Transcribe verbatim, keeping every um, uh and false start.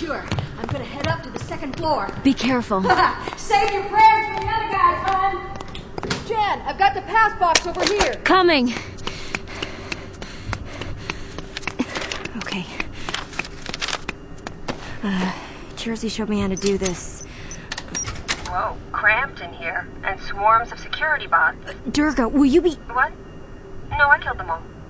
Sure. I'm gonna head up to the second floor. Be careful. Save your prayers for the other guys, hon! Jen, I've got the pass box over here. Coming. Okay. Uh, Jersey showed me how to do this. Whoa, cramped in here. And swarms of security bots. Durga, will you be... What? No, I killed them all.